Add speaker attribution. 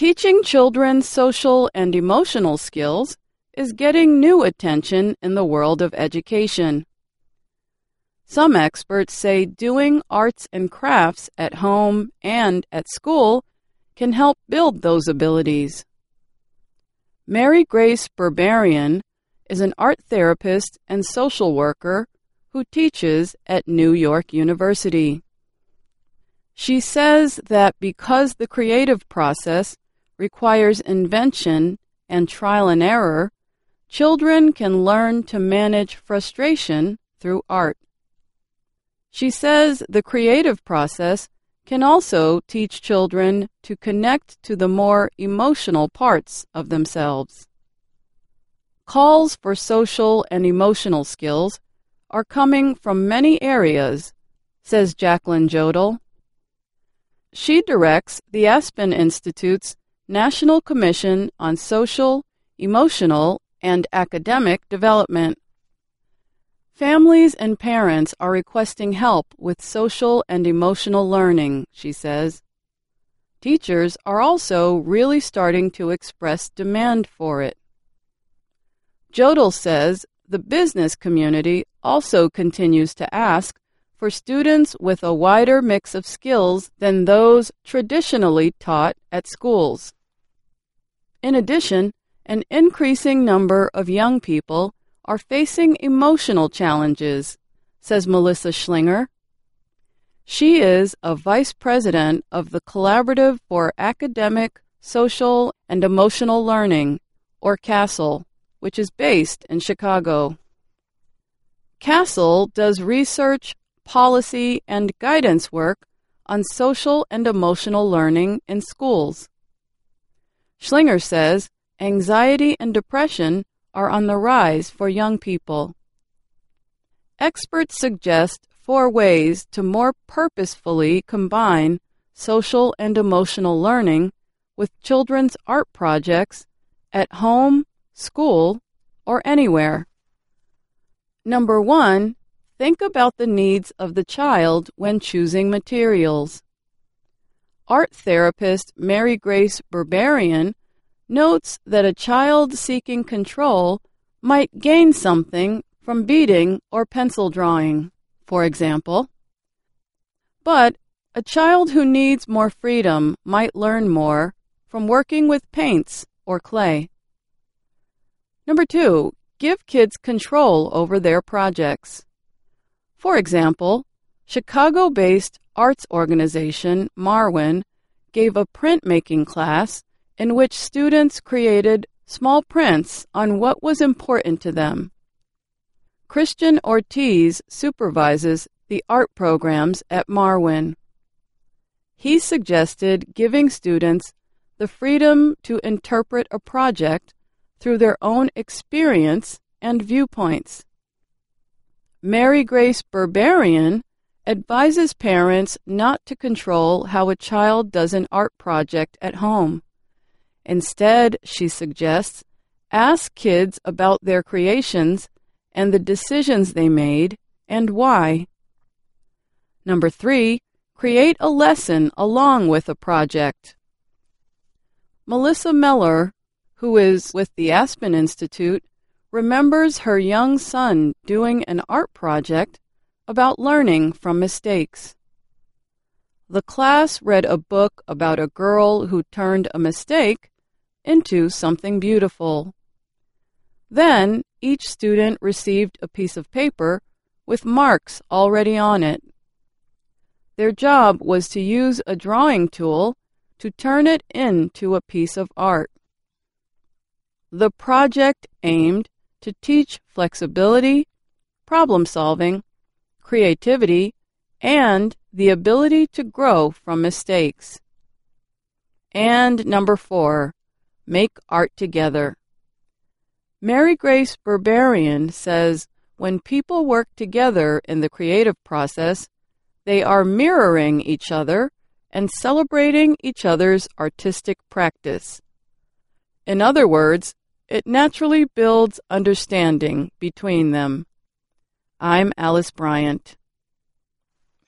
Speaker 1: Teaching children social and emotional skills is getting new attention in the world of education. Some experts say doing arts and crafts at home and at school can help build those abilities. Mary Grace Berberian is an art therapist and social worker who teaches at New York University. She says that because the creative process requires invention and trial and error, children can learn to manage frustration through art. She says the creative process can also teach children to connect to the more emotional parts of themselves. Calls for social and emotional skills are coming from many areas, says Jacqueline Jodl. She directs the Aspen Institute's National Commission on Social, Emotional, and Academic Development. Families and parents are requesting help with social and emotional learning, she says. Teachers are also really starting to express demand for it. Jodl says the business community also continues to ask for students with a wider mix of skills than those traditionally taught at schools. In addition, an increasing number of young people are facing emotional challenges, says Melissa Schlinger. She is a vice president of the Collaborative for Academic, Social, and Emotional Learning, or CASEL, which is based in Chicago. CASEL does research, policy, and guidance work on social and emotional learning in schools. Schlinger says anxiety and depression are on the rise for young people. Experts suggest 4 ways to more purposefully combine social and emotional learning with children's art projects at home, school, or anywhere. Number 1, think about the needs of the child when choosing materials. Art therapist Mary Grace Berberian notes that a child seeking control might gain something from beading or pencil drawing, for example. But a child who needs more freedom might learn more from working with paints or clay. Number 2, give kids control over their projects. For example, Chicago-based arts organization Marwin gave a printmaking class in which students created small prints on what was important to them. Christian Ortiz supervises the art programs at Marwin. He suggested giving students the freedom to interpret a project through their own experience and viewpoints. Mary Grace Berberian advises parents not to control how a child does an art project at home. Instead, she suggests, ask kids about their creations and the decisions they made and why. Number 3, create a lesson along with a project. Melissa Meller, who is with the Aspen Institute, remembers her young son doing an art project about learning from mistakes. The class read a book about a girl who turned a mistake into something beautiful. Then each student received a piece of paper with marks already on it. Their job was to use a drawing tool to turn it into a piece of art. The project aimed to teach flexibility, problem-solving, creativity, and the ability to grow from mistakes. And number 4, make art together. Mary Grace Berberian says when people work together in the creative process, they are mirroring each other and celebrating each other's artistic practice. In other words, it naturally builds understanding between them. I'm Alice Bryant.